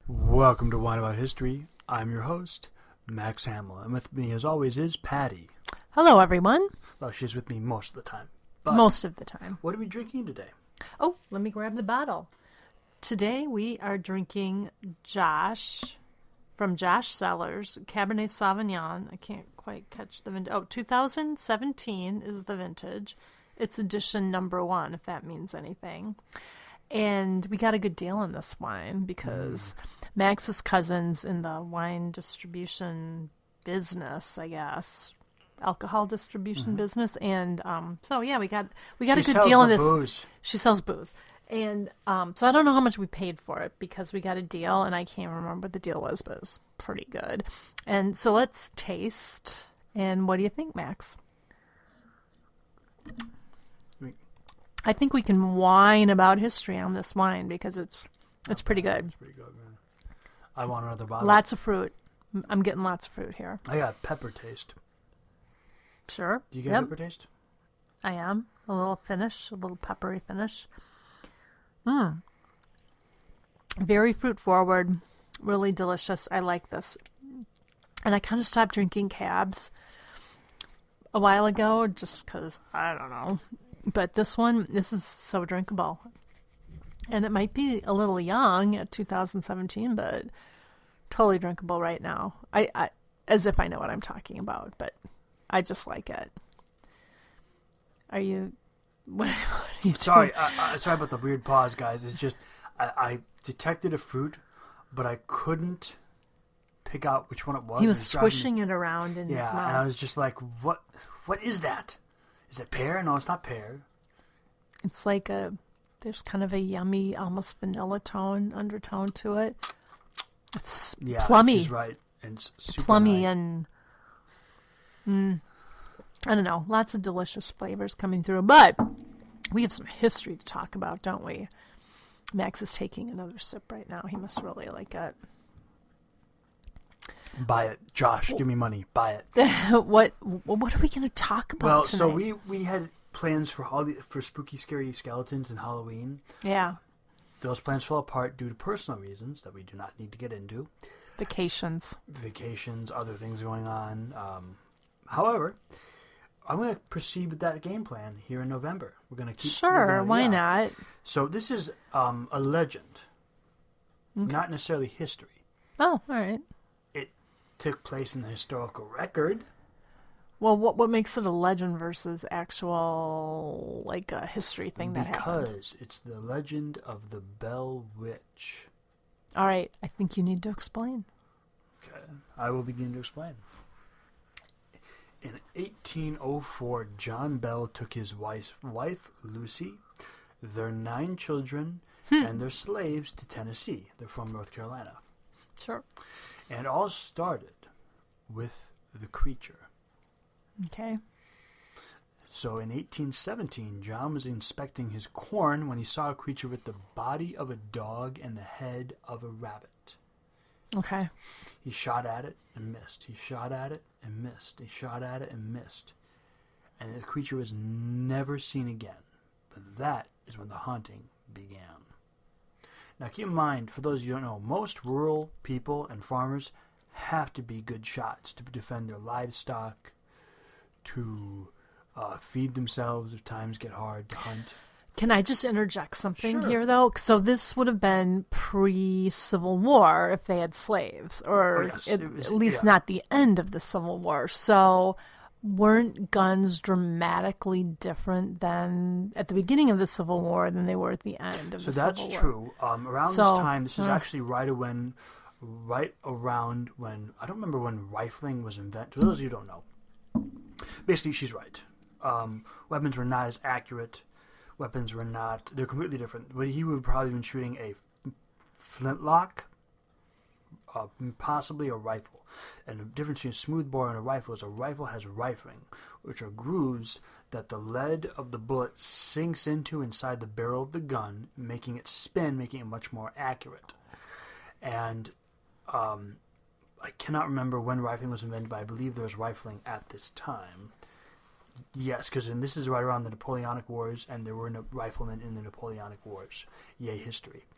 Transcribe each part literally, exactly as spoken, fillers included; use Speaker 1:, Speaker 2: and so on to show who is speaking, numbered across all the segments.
Speaker 1: Welcome to Wine About History. I'm your host, Max Hamill, and with me, as always, is Patty.
Speaker 2: Hello, everyone.
Speaker 1: Well, she's with me most of the time. But
Speaker 2: most of the time.
Speaker 1: What are we drinking today?
Speaker 2: Oh, let me grab the bottle. Today we are drinking Josh, from Josh Cellars, Cabernet Sauvignon. I can't quite catch the vintage. Oh, two thousand seventeen is the vintage. It's edition number one, if that means anything. And we got a good deal on this wine because mm. Max's cousin's in the wine distribution business, I guess, alcohol distribution mm-hmm. business, and um, so yeah, we got we got
Speaker 1: she
Speaker 2: a good deal on this.
Speaker 1: Booze.
Speaker 2: She sells booze, and um, so I don't know how much we paid for it because we got a deal, and I can't remember what the deal was, but it was pretty good. And so let's taste. And what do you think, Max? I think we can whine about history on this wine because it's it's pretty good.
Speaker 1: It's pretty good, man. I want another bottle.
Speaker 2: Lots of fruit. I'm getting lots of fruit here.
Speaker 1: I got pepper taste.
Speaker 2: Sure.
Speaker 1: Do you get
Speaker 2: yep.
Speaker 1: pepper taste?
Speaker 2: I am. A little finish, a little peppery finish. Mmm. Very fruit forward. Really delicious. I like this. And I kind of stopped drinking cabs a while ago just because, I don't know. But this one, this is so drinkable. And it might be a little young at two thousand seventeen, but totally drinkable right now. I, I as if I know what I'm talking about, but I just like it. Are you... What, what are you
Speaker 1: sorry, I, I, sorry about the weird pause, guys. It's just, I, I detected a fruit, but I couldn't pick out which one it was.
Speaker 2: He was
Speaker 1: it
Speaker 2: swishing
Speaker 1: me,
Speaker 2: it around in
Speaker 1: yeah,
Speaker 2: his mouth.
Speaker 1: And I was just like, what? What is that? Is it pear? No, it's not pear.
Speaker 2: It's like a, there's kind of a yummy, almost vanilla tone, undertone to it. It's
Speaker 1: yeah,
Speaker 2: plummy.
Speaker 1: She's right. And it's super
Speaker 2: plummy
Speaker 1: nice.
Speaker 2: and, mm, I don't know, lots of delicious flavors coming through. But we have some history to talk about, don't we? Max is taking another sip right now. He must really like it.
Speaker 1: Buy it. Josh, give me money. Buy it.
Speaker 2: what What are we going to talk about
Speaker 1: Well,
Speaker 2: tonight?
Speaker 1: so we, we had plans for all the, for spooky, scary skeletons and Halloween.
Speaker 2: Yeah.
Speaker 1: Those plans fell apart due to personal reasons that we do not need to get into.
Speaker 2: Vacations.
Speaker 1: Vacations, other things going on. Um, however, I'm going to proceed with that game plan here in November. We're going to keep...
Speaker 2: Sure,
Speaker 1: gonna,
Speaker 2: why
Speaker 1: yeah.
Speaker 2: not?
Speaker 1: So this is um, a legend, okay. Not necessarily history.
Speaker 2: Oh, all right.
Speaker 1: Took place in the historical record.
Speaker 2: Well, what what makes it a legend versus actual, like, a history thing that happened?
Speaker 1: Because it's the legend of the Bell Witch.
Speaker 2: All right, I think you need to explain.
Speaker 1: Okay, I will begin to explain. In eighteen oh four, John Bell took his wife, wife Lucy, their nine children,
Speaker 2: hmm.
Speaker 1: and their slaves to Tennessee. They're from North Carolina.
Speaker 2: Sure.
Speaker 1: And it all started with the creature.
Speaker 2: Okay.
Speaker 1: So in eighteen seventeen, John was inspecting his corn when he saw a creature with the body of a dog and the head of a rabbit.
Speaker 2: Okay.
Speaker 1: He shot at it and missed. He shot at it and missed. He shot at it and missed. And the creature was never seen again. But that is when the haunting began. Now, keep in mind, for those of you who don't know, most rural people and farmers have to be good shots to defend their livestock, to uh, feed themselves if times get hard, to hunt.
Speaker 2: Can I just interject something
Speaker 1: Sure.
Speaker 2: here, though? So this would have been pre-Civil War if they had slaves, or
Speaker 1: Oh, yes.
Speaker 2: at,
Speaker 1: It was-
Speaker 2: at least
Speaker 1: yeah.
Speaker 2: not the end of the Civil War. So weren't guns dramatically different than at the beginning of the Civil War than they were at the end of
Speaker 1: So
Speaker 2: the
Speaker 1: that's
Speaker 2: Civil War?
Speaker 1: true. Um, around
Speaker 2: So,
Speaker 1: this time, this is
Speaker 2: uh,
Speaker 1: actually right when, right around when, I don't remember when rifling was invented. For those of you who don't know, basically she's right. Um, weapons were not as accurate. Weapons were not, they're completely different. But he would have probably been shooting a flintlock, uh, possibly a rifle. And the difference between a smoothbore and a rifle is a rifle has rifling, which are grooves that the lead of the bullet sinks into inside the barrel of the gun, making it spin, making it much more accurate. And um, I cannot remember when rifling was invented, but I believe there was rifling at this time. Yes, because this is right around the Napoleonic Wars, and there were no riflemen in the Napoleonic Wars. Yay, history.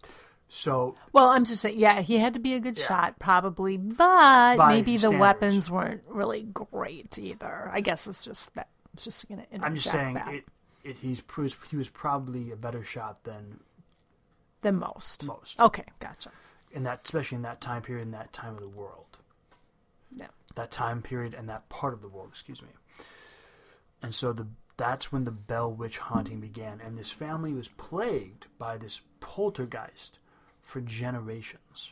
Speaker 1: So,
Speaker 2: Well, I'm just saying, yeah, he had to be a good
Speaker 1: Yeah.
Speaker 2: shot, probably, but
Speaker 1: By
Speaker 2: maybe the
Speaker 1: standards.
Speaker 2: weapons weren't really great either. I guess it's just that. It's just going to interject
Speaker 1: I'm just saying
Speaker 2: that
Speaker 1: it, it, he's pro- he was probably a better shot than
Speaker 2: the most.
Speaker 1: most
Speaker 2: Okay, gotcha.
Speaker 1: in that, especially in that time period, in that time of the world.
Speaker 2: Yeah.
Speaker 1: That time period and that part of the world, excuse me. And so the that's when the Bell Witch haunting began, and this family was plagued by this poltergeist for generations.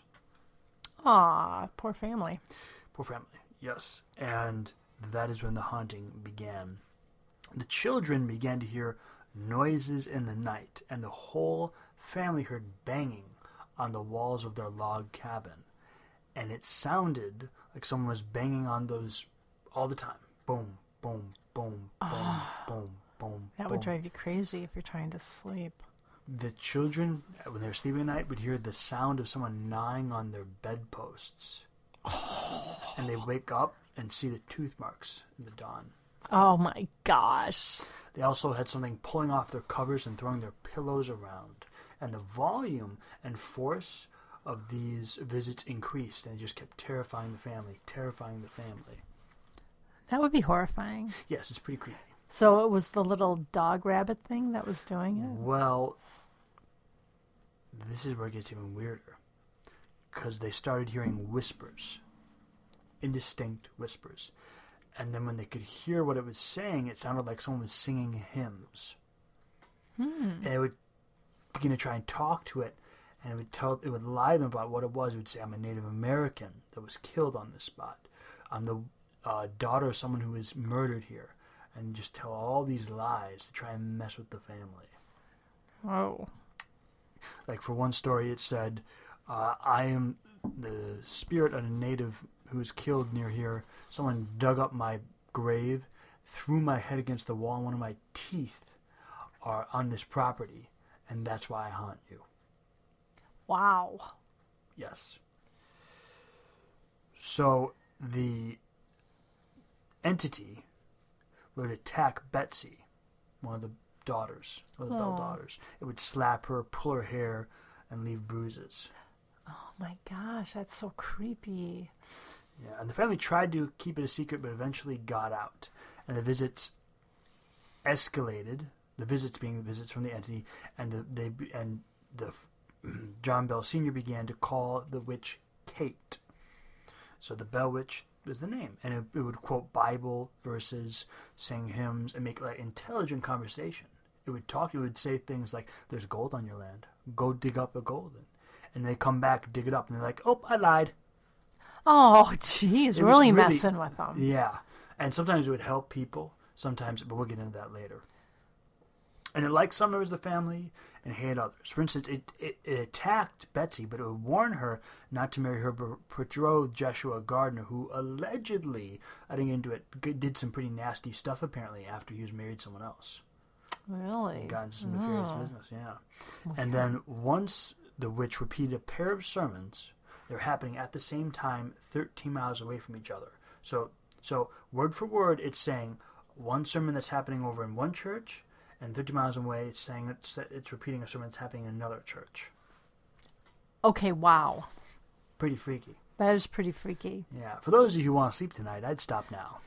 Speaker 2: Aw, poor family.
Speaker 1: Poor family, yes. And that is when the haunting began. The children began to hear noises in the night, and the whole family heard banging on the walls of their log cabin. And it sounded like someone was banging on those all the time. Boom, boom, boom, boom, boom, boom.
Speaker 2: That
Speaker 1: boom.
Speaker 2: would drive you crazy if you're trying to sleep.
Speaker 1: The children, when they were sleeping at night, would hear the sound of someone gnawing on their bedposts. And they wake up and see the tooth marks in the dawn.
Speaker 2: Oh my gosh.
Speaker 1: They also had something pulling off their covers and throwing their pillows around. And the volume and force of these visits increased, and it just kept terrifying the family, terrifying the family.
Speaker 2: That would be horrifying.
Speaker 1: Yes, it's pretty creepy.
Speaker 2: So it was the little dog rabbit thing that was doing it?
Speaker 1: Well, this is where it gets even weirder. Because they started hearing whispers. Indistinct whispers. And then when they could hear what it was saying, it sounded like someone was singing hymns.
Speaker 2: Hmm.
Speaker 1: And it would begin to try and talk to it, and it would tell, it would lie to them about what it was. It would say, "I'm a Native American that was killed on this spot. I'm the uh, daughter of someone who was murdered here," and just tell all these lies to try and mess with the family.
Speaker 2: Oh.
Speaker 1: Like for one story, it said, uh, "I am the spirit of a native who was killed near here. Someone dug up my grave, threw my head against the wall, and one of my teeth are on this property, and that's why I haunt you."
Speaker 2: Wow.
Speaker 1: Yes. So the entity would attack Betsy, one of the daughters, one of the Bell
Speaker 2: Aw.
Speaker 1: daughters. It would slap her, pull her hair, and leave bruises.
Speaker 2: Oh my gosh, that's so creepy.
Speaker 1: Yeah, and the family tried to keep it a secret, but eventually got out. And the visits escalated. The visits being the visits from the entity, and the they and the John Bell Senior began to call the witch Kate. So the Bell Witch was the name, and it, it would quote Bible verses, sing hymns, and make like intelligent conversation. It would talk. It would say things like, "There's gold on your land. Go dig up the gold." And they come back, dig it up, and they're like, "Oh, I lied."
Speaker 2: Oh, jeez,
Speaker 1: It was
Speaker 2: really
Speaker 1: really-
Speaker 2: messing with them.
Speaker 1: Yeah, and sometimes it would help people. Sometimes, but we'll get into that later. And it liked some members of the family and hated others. For instance, it, it, it attacked Betsy, but it would warn her not to marry her betrothed Joshua Gardner, who allegedly, I didn't get into it, g- did some pretty nasty stuff apparently after he was married to someone else.
Speaker 2: Really?
Speaker 1: Got into some nefarious
Speaker 2: Oh.
Speaker 1: business, yeah. And then once the witch repeated a pair of sermons, they were happening at the same time, thirteen miles away from each other. So, so word for word, it's saying one sermon that's happening over in one church, and thirty miles away, it's saying it's, it's repeating a sermon that's happening in another church.
Speaker 2: Okay, wow.
Speaker 1: Pretty freaky.
Speaker 2: That is pretty freaky.
Speaker 1: Yeah. For those of you who want to sleep tonight, I'd stop now.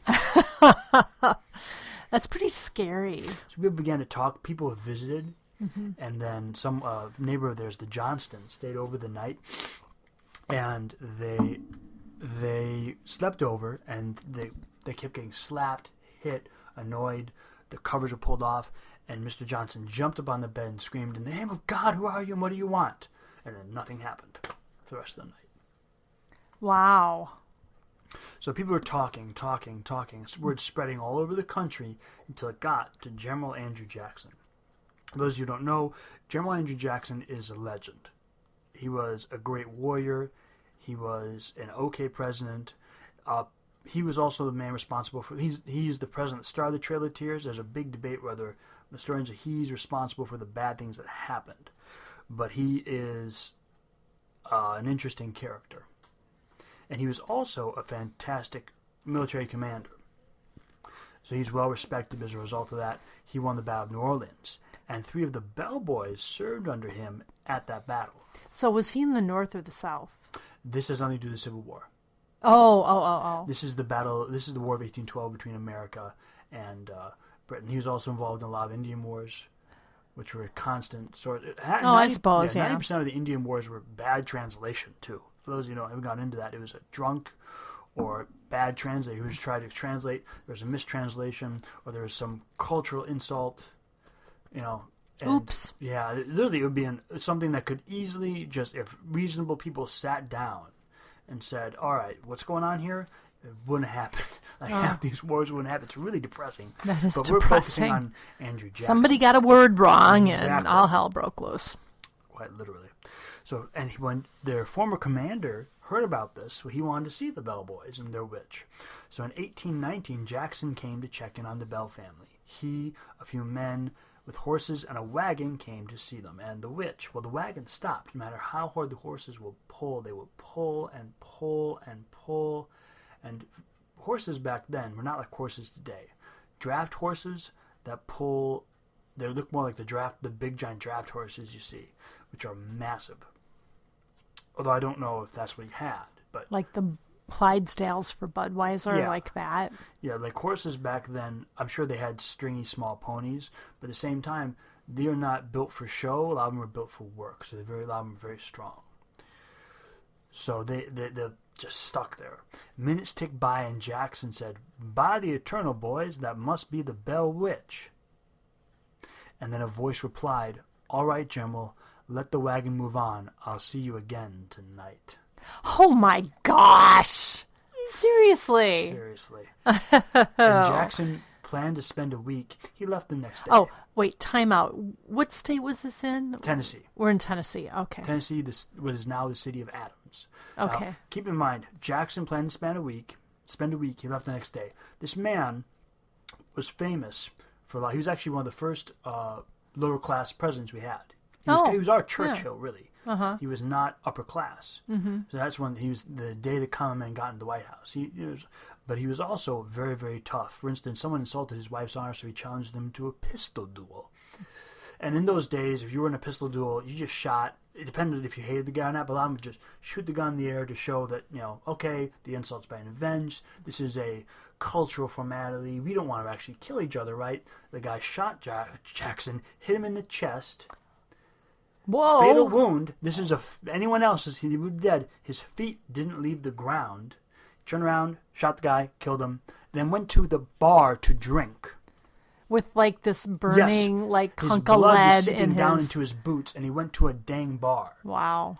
Speaker 2: That's pretty scary.
Speaker 1: So people began to talk. People visited, and then some uh, neighbor of theirs, the Johnstons, stayed over the night, and they they slept over, and they they kept getting slapped, hit, annoyed. The covers were pulled off, and Mister Johnson jumped up on the bed and screamed, "In the name of God, who are you, and what do you want?" And then nothing happened for the rest of the night.
Speaker 2: Wow.
Speaker 1: So people were talking, talking, talking. Word spreading all over the country until it got to General Andrew Jackson. For those of you who don't know, General Andrew Jackson is a legend. He was a great warrior. He was an okay president. Uh, he was also the man responsible for... He's, he's the president that started the Trail of Tears. There's a big debate whether historians are he's responsible for the bad things that happened. But he is uh, an interesting character. And he was also a fantastic military commander. So he's well respected as a result of that. He won the Battle of New Orleans. and three of the bellboys served under him at that battle.
Speaker 2: So was he in the North or the South?
Speaker 1: This has nothing to do with the Civil War.
Speaker 2: Oh, oh, oh, oh.
Speaker 1: This is the battle. This is the War of eighteen twelve between America and uh, Britain. He was also involved in a lot of Indian wars, which were a constant sort. Of,
Speaker 2: oh, ninety, I suppose. Yeah,
Speaker 1: ninety percent of the Indian wars were bad translation too. For those of you who haven't gotten into that, it was a drunk or bad translator who was trying to translate. There was a mistranslation, or there was some cultural insult. You know. And,
Speaker 2: Oops.
Speaker 1: Yeah, literally, it would be an, something that could easily just, if reasonable people sat down and said, all right, what's going on here? It wouldn't happen. Like,
Speaker 2: oh.
Speaker 1: half these wars wouldn't happen. It's really depressing.
Speaker 2: That is
Speaker 1: but
Speaker 2: depressing.
Speaker 1: We're focusing on Andrew Jackson.
Speaker 2: Somebody got a word wrong,
Speaker 1: exactly.
Speaker 2: and all hell broke loose.
Speaker 1: Quite literally. So, and when their former commander heard about this, well, he wanted to see the Bellboys and their witch. So in eighteen nineteen, Jackson came to check in on the Bell family. He, a few men with horses and a wagon came to see them. And the witch, well, the wagon stopped. No matter how hard the horses will pull, they will pull and pull and pull. And horses back then were not like horses today. Draft horses that pull, they look more like the draft, the big giant draft horses you see, which are massive. Although I don't know if that's what he had, but
Speaker 2: like the Clydesdales for Budweiser,
Speaker 1: yeah.
Speaker 2: like that.
Speaker 1: Yeah, like horses back then, I'm sure they had stringy small ponies, but at the same time, they are not built for show. A lot of them were built for work, so they're very, a lot of them are very strong. So they, they, they're just stuck there. Minutes ticked by, and Jackson said, "By the eternal, boys, that must be the Bell Witch." And then a voice replied, "All right, General, let the wagon move on. I'll see you again tonight."
Speaker 2: Oh my gosh! Seriously?
Speaker 1: Seriously. And Jackson planned to spend a week. He left the next day.
Speaker 2: Oh, wait, time out. What state was this in?
Speaker 1: Tennessee.
Speaker 2: We're in Tennessee, okay.
Speaker 1: Tennessee, this, what is now the city of Adams.
Speaker 2: Okay.
Speaker 1: Now, keep in mind, Jackson planned to spend a week. Spend a week. He left the next day. This man was famous for a lot. He was actually one of the first uh, lower class presidents we had. He was,
Speaker 2: oh,
Speaker 1: he was our Churchill,
Speaker 2: yeah.
Speaker 1: really.
Speaker 2: Uh-huh.
Speaker 1: He was not upper class.
Speaker 2: Mm-hmm.
Speaker 1: So that's when he was the day the common man got into the White House. He, he was, but he was also very, very tough. For instance, someone insulted his wife's honor, so he challenged them to a pistol duel. And in those days, if you were in a pistol duel, you just shot. It depended if you hated the guy or not, but a lot of them would just shoot the gun in the air to show that, you know, okay, the insult's been avenged. This is a cultural formality. We don't want to actually kill each other, right? The guy shot Jack- Jackson, hit him in the chest.
Speaker 2: Whoa.
Speaker 1: Fatal wound. This is a anyone else, he would be dead. His feet didn't leave the ground. Turned around, shot the guy, killed him, then went to the bar to drink.
Speaker 2: With like this burning,
Speaker 1: yes.
Speaker 2: like
Speaker 1: his
Speaker 2: hunk
Speaker 1: blood
Speaker 2: of lead
Speaker 1: was seeping
Speaker 2: in
Speaker 1: down
Speaker 2: his...
Speaker 1: into his boots, and he went to a dang bar.
Speaker 2: Wow.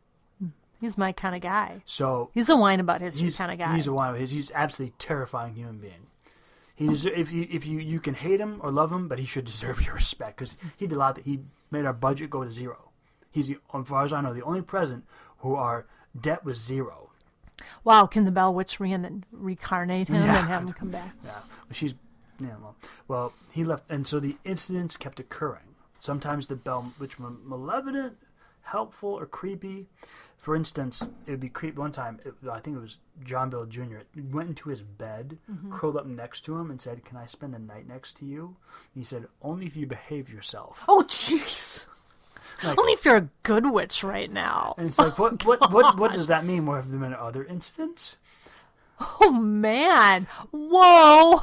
Speaker 2: He's my kind of guy.
Speaker 1: So
Speaker 2: he's a wine about history
Speaker 1: he's,
Speaker 2: kind of guy.
Speaker 1: He's a wine about history. He's absolutely terrifying human being. He deserve, if you if you, you can hate him or love him, but he should deserve your respect because he did a lot. That he made our budget go to zero. He's the, as far as I know, the only president who our debt was zero.
Speaker 2: Wow! Can the Bell Witch re- reincarnate him
Speaker 1: yeah.
Speaker 2: and have him come back?
Speaker 1: Yeah, she's yeah. Well, well, he left, and so the incidents kept occurring. Sometimes the Bell Witch were malevolent, helpful, or creepy. For instance, it would be creepy. One time, it, I think it was John Bell Junior went into his bed, mm-hmm. curled up next to him, and said, "Can I spend the night next to you?" And he said, "Only if you behave yourself."
Speaker 2: Oh, jeez. Like, only if you're a good witch right now.
Speaker 1: And it's like, what,
Speaker 2: oh,
Speaker 1: what, what, what does that mean? More have there been other incidents?
Speaker 2: Oh man! Whoa!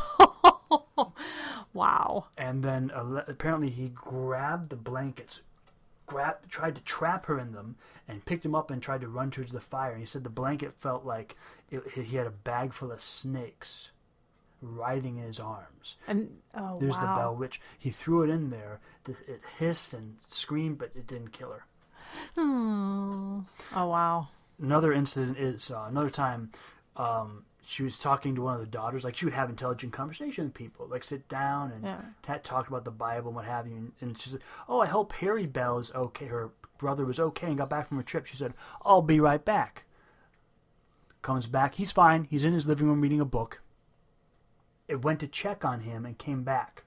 Speaker 2: Wow.
Speaker 1: And then uh, apparently he grabbed the blankets, grabbed, tried to trap her in them, and picked them up and tried to run towards the fire. And he said the blanket felt like it, he had a bag full of snakes writhing in his arms.
Speaker 2: And oh,
Speaker 1: there's
Speaker 2: wow.
Speaker 1: the Bell Witch. He threw it in there. It hissed and screamed, but it didn't kill her.
Speaker 2: Hmm. Oh wow.
Speaker 1: Another incident is uh, another time. Um, she was talking to one of the daughters. Like she would have intelligent conversation with people, like sit down and
Speaker 2: yeah.
Speaker 1: t- talk about the Bible and what have you. And, and she said, "Oh, I hope Harry Bell is okay. Her brother was okay and got back from her trip." She said, "I'll be right back." Comes back. He's fine. He's in his living room reading a book. It went to check on him and came back.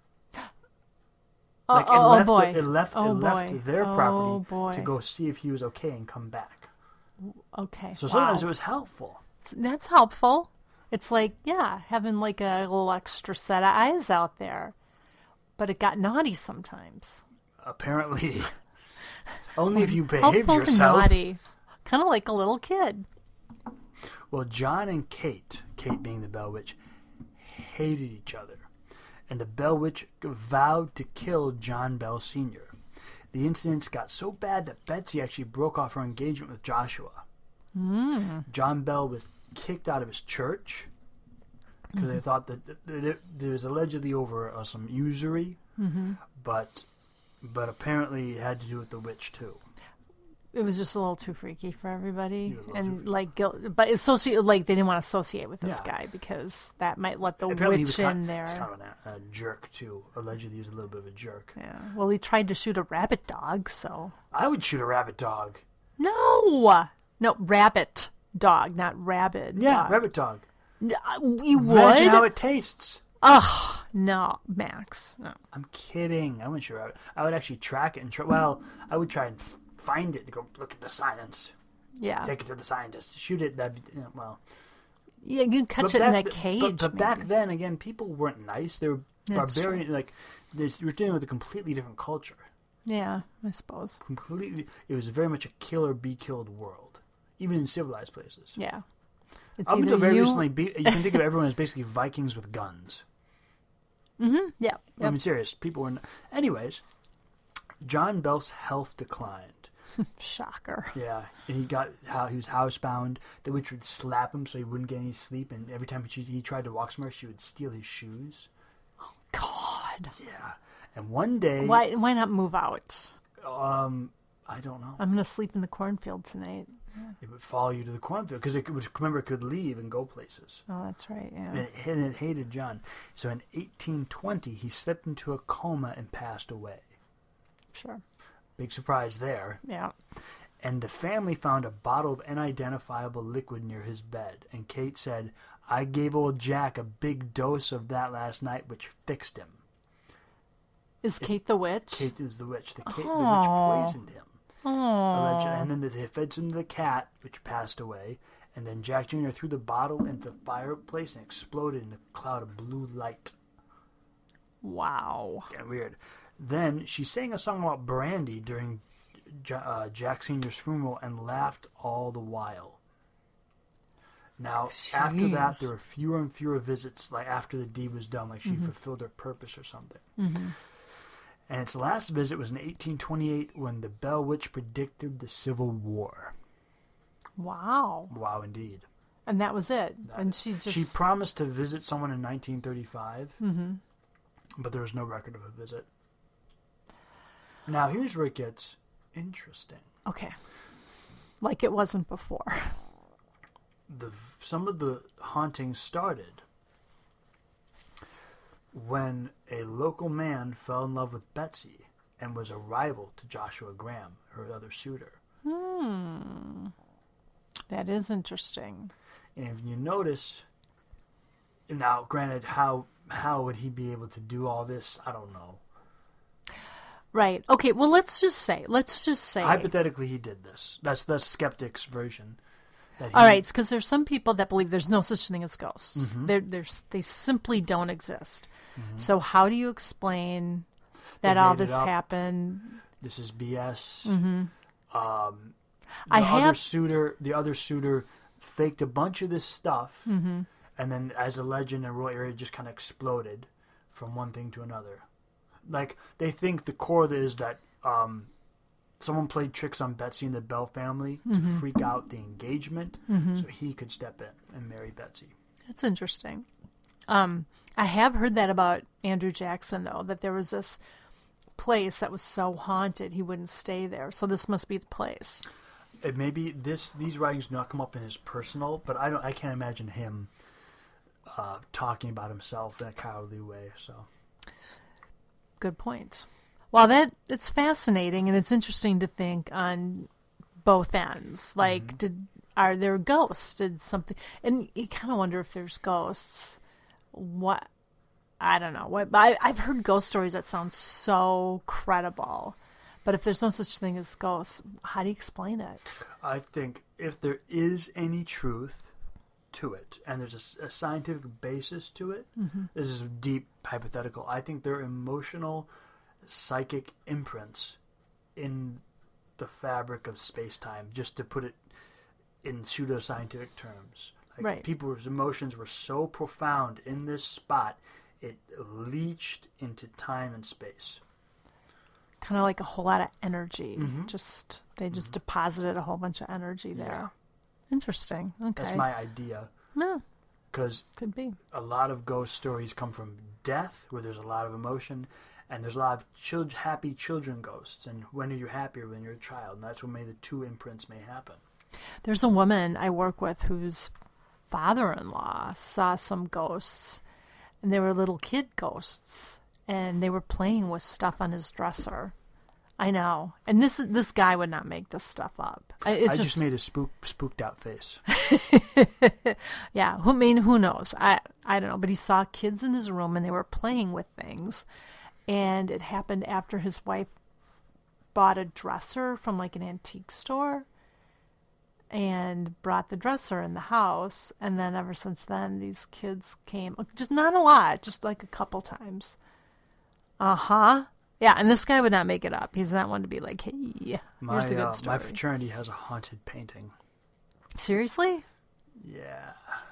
Speaker 1: Like
Speaker 2: oh,
Speaker 1: it
Speaker 2: oh,
Speaker 1: left,
Speaker 2: boy.
Speaker 1: The, it left,
Speaker 2: oh,
Speaker 1: it
Speaker 2: boy.
Speaker 1: left their
Speaker 2: oh,
Speaker 1: property
Speaker 2: boy.
Speaker 1: to go see if he was okay and come back.
Speaker 2: Okay.
Speaker 1: So sometimes
Speaker 2: wow.
Speaker 1: it was helpful.
Speaker 2: That's helpful. It's like, yeah, having like a little extra set of eyes out there. but it got naughty sometimes.
Speaker 1: Apparently, only if you
Speaker 2: Helpful
Speaker 1: behave
Speaker 2: to
Speaker 1: yourself.
Speaker 2: naughty. Kind of like a little kid.
Speaker 1: Well, John and Kate, Kate being the Bell Witch, hated each other, and the Bell Witch vowed to kill John Bell Senior The incidents got so bad that Betsy actually broke off her engagement with Joshua.
Speaker 2: Mm.
Speaker 1: John Bell was kicked out of his church because mm-hmm. they thought that there, there was allegedly over uh, some usury,
Speaker 2: mm-hmm.
Speaker 1: but but apparently it had to do with the witch too.
Speaker 2: It was just a little too freaky for everybody, and
Speaker 1: too
Speaker 2: like guilt, but associate like they didn't want to associate with this
Speaker 1: yeah.
Speaker 2: guy because that might let the
Speaker 1: apparently
Speaker 2: witch
Speaker 1: he was
Speaker 2: in
Speaker 1: kind,
Speaker 2: there.
Speaker 1: He's kind of a, a jerk too. Allegedly, he was a little bit of a jerk.
Speaker 2: Yeah. Well, he tried to shoot a rabbit dog, so
Speaker 1: I would shoot a rabbit dog.
Speaker 2: No, no rabbit dog, not rabid.
Speaker 1: Yeah,
Speaker 2: dog.
Speaker 1: rabbit dog.
Speaker 2: You would?
Speaker 1: Imagine how it tastes.
Speaker 2: Ugh, no, Max. No.
Speaker 1: I'm kidding. I wouldn't shoot a rabbit. I would actually track it and try. Well, I would try and f- find it and go look at the science.
Speaker 2: Yeah.
Speaker 1: Take it to the scientist. Shoot it. That'd be, you know, well.
Speaker 2: Yeah, you can catch it in a cage.
Speaker 1: But, but back
Speaker 2: maybe.
Speaker 1: then, again, people weren't nice. They were
Speaker 2: That's
Speaker 1: barbarian.
Speaker 2: true.
Speaker 1: Like they were dealing with a completely different culture.
Speaker 2: Yeah, I suppose.
Speaker 1: Completely, it was very much a kill or be killed world, even in civilized places.
Speaker 2: Yeah. It's
Speaker 1: Up
Speaker 2: either
Speaker 1: until very
Speaker 2: you...
Speaker 1: recently, be, you can think of everyone as basically Vikings with guns.
Speaker 2: Mm-hmm. Yeah. Yep.
Speaker 1: I mean, serious. People were. Not... Anyways, John Bell's health declined.
Speaker 2: Shocker.
Speaker 1: Yeah, and he got how he was housebound. The witch would slap him so he wouldn't get any sleep, and every time she, he tried to walk somewhere, she would steal his shoes.
Speaker 2: Oh, God.
Speaker 1: Yeah, and one day,
Speaker 2: why why not move out?
Speaker 1: Um, I don't know.
Speaker 2: I'm gonna sleep in the cornfield tonight. Yeah.
Speaker 1: It would follow you to the cornfield because it would remember it could leave and go places.
Speaker 2: Oh, that's right. Yeah.
Speaker 1: And it, and it hated John. So in eighteen twenty, he slipped into a coma and passed away.
Speaker 2: Sure.
Speaker 1: Big surprise there.
Speaker 2: Yeah.
Speaker 1: And the family found a bottle of unidentifiable liquid near his bed. And Kate said, I gave old Jack a big dose of that last night, which fixed him.
Speaker 2: Is
Speaker 1: it,
Speaker 2: Kate the witch?
Speaker 1: Kate is the witch. The, Kate, the
Speaker 2: Aww.
Speaker 1: witch poisoned him.
Speaker 2: Aww.
Speaker 1: And then they fed some to the cat, which passed away. And then Jack Junior threw the bottle into the fireplace and exploded in a cloud of blue light.
Speaker 2: Wow.
Speaker 1: It's kind of weird. Then she sang a song about brandy during uh, Jack Senior's funeral and laughed all the while. Now,
Speaker 2: Jeez.
Speaker 1: after that, there were fewer and fewer visits, like after the deed was done, like she mm-hmm. fulfilled her purpose or something.
Speaker 2: Mm-hmm.
Speaker 1: And its last visit was in eighteen twenty-eight when the Bell Witch predicted the Civil War.
Speaker 2: Wow.
Speaker 1: Wow, indeed.
Speaker 2: And that was it.
Speaker 1: That
Speaker 2: and she just...
Speaker 1: She promised to visit someone in nineteen thirty-five,
Speaker 2: mm-hmm.
Speaker 1: but there was no record of a visit. Now, here's where it gets interesting.
Speaker 2: Okay. Like it wasn't before.
Speaker 1: The Some of the hauntings started when a local man fell in love with Betsy and was a rival to Joshua Graham, her other suitor.
Speaker 2: Hmm. That is interesting.
Speaker 1: And if you notice, now, granted, how how would he be able to do all this? I don't know.
Speaker 2: Right. Okay, well, let's just say, let's just say.
Speaker 1: Hypothetically, he did this. That's the skeptic's version. That he,
Speaker 2: all right, because there's some people that believe there's no such thing as ghosts.
Speaker 1: Mm-hmm.
Speaker 2: They're, they're, they simply don't exist.
Speaker 1: Mm-hmm.
Speaker 2: So how do you explain that
Speaker 1: They
Speaker 2: all
Speaker 1: made it
Speaker 2: this
Speaker 1: up.
Speaker 2: happened?
Speaker 1: This is B S.
Speaker 2: Mm-hmm.
Speaker 1: Um, the
Speaker 2: I
Speaker 1: other
Speaker 2: have...
Speaker 1: suitor, the other suitor, faked a bunch of this stuff,
Speaker 2: Mm-hmm.
Speaker 1: and then, as a legend in rural area, just kind of exploded from one thing to another. Like they think the core is that um, someone played tricks on Betsy and the Bell family
Speaker 2: Mm-hmm.
Speaker 1: to freak out the engagement,
Speaker 2: Mm-hmm.
Speaker 1: so he could step in and marry Betsy.
Speaker 2: That's interesting. Um, I have heard that about Andrew Jackson, though, that there was this place that was so haunted he wouldn't stay there. So this must be the place.
Speaker 1: It maybe this these writings do not come up in his personal, but I don't. I can't imagine him uh, talking about himself in a cowardly way. So,
Speaker 2: good point. Well, that it's fascinating and it's interesting to think on both ends. Like,
Speaker 1: Mm-hmm.
Speaker 2: did are there ghosts? Did something? And you kind of wonder if there's ghosts. What? I don't know. What? I, I've heard ghost stories that sound so credible. But if there's no such thing as ghosts, how do you explain it?
Speaker 1: I think if there is any truth to it, and there's a s- a, scientific basis to it.
Speaker 2: Mm-hmm.
Speaker 1: This is deep hypothetical. I think they're emotional, psychic imprints in the fabric of space-time, just to put it in pseudoscientific terms. Like
Speaker 2: Right.
Speaker 1: people's emotions were so profound in this spot, it leached into time and space.
Speaker 2: Kind of like a whole lot of energy.
Speaker 1: Mhm.
Speaker 2: Just they just deposited a whole bunch of energy there.
Speaker 1: Yeah.
Speaker 2: Interesting. Okay.
Speaker 1: That's my idea.
Speaker 2: No,
Speaker 1: Because
Speaker 2: could be.
Speaker 1: a lot of ghost stories come from death, where there's a lot of emotion, and there's a lot of chil- happy children ghosts. And when are you happier? When you're a child. And that's when maybe the two imprints may happen.
Speaker 2: There's a woman I work with whose father-in-law saw some ghosts, and they were little kid ghosts, and they were playing with stuff on his dresser. I know, and this this guy would not make this stuff up. I- It's
Speaker 1: I
Speaker 2: just,
Speaker 1: just made a spook, spooked out face.
Speaker 2: yeah. Who I mean, who knows? I I don't know, but he saw kids in his room, and they were playing with things, and it happened after his wife bought a dresser from like an antique store and brought the dresser in the house, and then ever since then these kids came, just not a lot, just like a couple times. Uh-huh. Yeah, and this guy would not make it up. He's not one to be like, hey,
Speaker 1: My,
Speaker 2: here's the good
Speaker 1: uh,
Speaker 2: story.
Speaker 1: my fraternity has a haunted painting.
Speaker 2: Seriously?
Speaker 1: Yeah.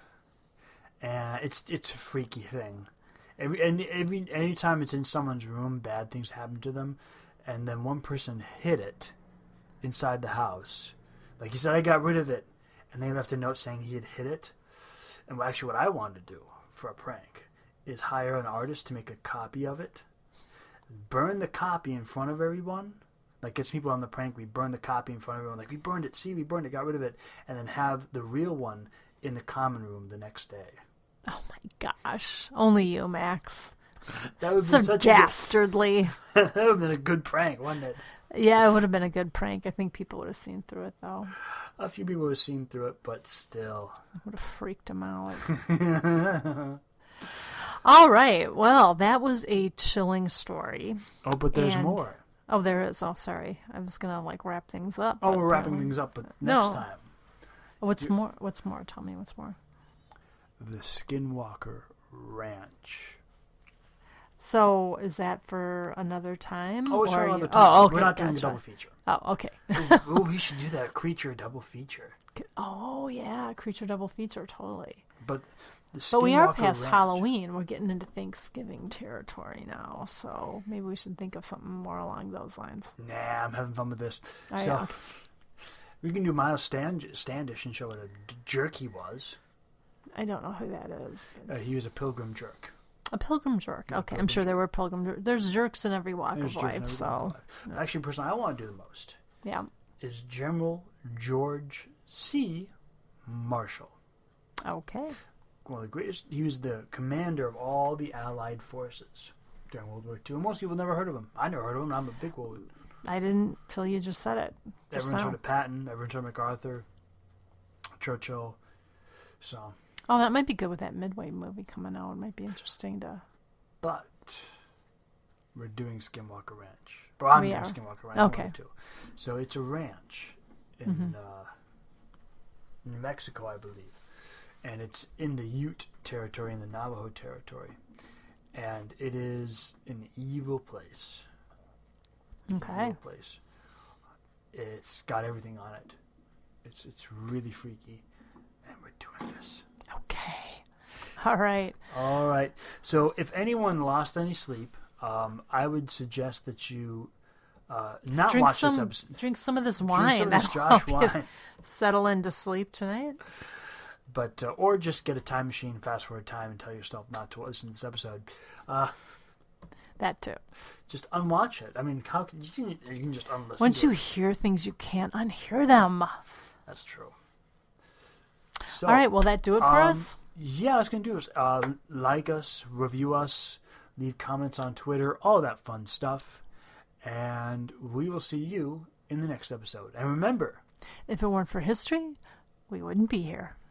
Speaker 1: And it's it's a freaky thing. Every and every anytime it's in someone's room, bad things happen to them, and then one person hid it inside the house. Like he said, I got rid of it, and they left a note saying he had hid it. And actually, what I wanted to do for a prank is hire an artist to make a copy of it, burn the copy in front of everyone. Like, gets people on the prank, we burn the copy in front of everyone. Like, we burned it, see, we burned it, got rid of it. And then have the real one in the common room the next day.
Speaker 2: Oh my gosh. Only you, Max.
Speaker 1: That would
Speaker 2: So
Speaker 1: be such
Speaker 2: dastardly.
Speaker 1: a good, that would have been a good prank, wouldn't it?
Speaker 2: Yeah, it would have been a good prank. I think people would have seen through it, though.
Speaker 1: A few people have seen through it, but still.
Speaker 2: It would have freaked them out. All right. Well, that was a chilling story.
Speaker 1: Oh, but there's
Speaker 2: And-
Speaker 1: more.
Speaker 2: Oh, there is. Oh, sorry. I was gonna like wrap things up.
Speaker 1: Oh,
Speaker 2: but
Speaker 1: we're wrapping
Speaker 2: apparently-
Speaker 1: things up, but next
Speaker 2: No.
Speaker 1: time.
Speaker 2: What's more? What's more? Tell me what's more.
Speaker 1: The Skinwalker Ranch.
Speaker 2: So, is that for another time?
Speaker 1: Oh, it's
Speaker 2: or
Speaker 1: for
Speaker 2: are
Speaker 1: another
Speaker 2: you-
Speaker 1: time.
Speaker 2: Oh, okay.
Speaker 1: We're not doing a
Speaker 2: gotcha.
Speaker 1: double feature.
Speaker 2: Oh, okay.
Speaker 1: Ooh, ooh, we should do that. Creature double feature.
Speaker 2: Oh, yeah. Creature double feature, totally.
Speaker 1: But the
Speaker 2: But we are
Speaker 1: Skinwalker
Speaker 2: past
Speaker 1: Ranch-
Speaker 2: Halloween. We're getting into Thanksgiving territory now. So maybe we should think of something more along those lines.
Speaker 1: Nah, I'm having fun with this.
Speaker 2: Oh,
Speaker 1: so
Speaker 2: yeah, okay.
Speaker 1: we can do Miles Stand- Standish and show what a d- jerk he was.
Speaker 2: I don't know who that is. But...
Speaker 1: Uh, he was a pilgrim jerk.
Speaker 2: A pilgrim jerk.
Speaker 1: Yeah,
Speaker 2: Okay, I'm
Speaker 1: pilgrim
Speaker 2: sure there were pilgrim jer- There's jerks in every walk
Speaker 1: There's
Speaker 2: of
Speaker 1: jerks in
Speaker 2: life.
Speaker 1: every
Speaker 2: So,
Speaker 1: walk of life. But actually, the person I want to do the most
Speaker 2: yeah.
Speaker 1: is General George C. Marshall.
Speaker 2: Okay.
Speaker 1: One of the greatest. He was the commander of all the Allied forces during World War Two. And most people never heard of him. I never heard of him. And I'm a big World War
Speaker 2: I didn't till you just said it. Just
Speaker 1: Everyone's
Speaker 2: now.
Speaker 1: heard of Patton. Everyone's heard of MacArthur. Churchill. So,
Speaker 2: Oh, that might be good with that Midway movie coming out. It might be interesting to.
Speaker 1: but we're doing Skinwalker Ranch. Or I'm
Speaker 2: We
Speaker 1: doing
Speaker 2: are.
Speaker 1: Skinwalker Ranch.
Speaker 2: Okay.
Speaker 1: I'm going to. So it's a ranch in
Speaker 2: Mhm.
Speaker 1: uh, New Mexico, I believe. And it's in the Ute territory, in the Navajo territory. And it is an evil place.
Speaker 2: Okay.
Speaker 1: Evil place. It's got everything on it. It's it's really freaky. And we're doing this.
Speaker 2: Okay. All right.
Speaker 1: All right. So if anyone lost any sleep, um, I would suggest that you uh, not
Speaker 2: Drink
Speaker 1: watch this
Speaker 2: some.
Speaker 1: episode.
Speaker 2: Drink some of this
Speaker 1: Drink
Speaker 2: wine.
Speaker 1: some of this
Speaker 2: That'll
Speaker 1: Josh
Speaker 2: help you
Speaker 1: wine.
Speaker 2: settle into sleep tonight.
Speaker 1: But uh, or just get a time machine, fast forward time, and tell yourself not to listen to this episode. Uh,
Speaker 2: That too.
Speaker 1: just unwatch it. I mean, how can you can, you can just unlisten.
Speaker 2: Once
Speaker 1: to
Speaker 2: you
Speaker 1: it.
Speaker 2: hear things, you can't unhear them.
Speaker 1: That's true. So,
Speaker 2: All right. Will that do it for
Speaker 1: um,
Speaker 2: us?
Speaker 1: Yeah, I was gonna do is uh, like us, review us, leave comments on Twitter, all that fun stuff, and we will see you in the next episode. And remember,
Speaker 2: If it weren't for history, we wouldn't be here.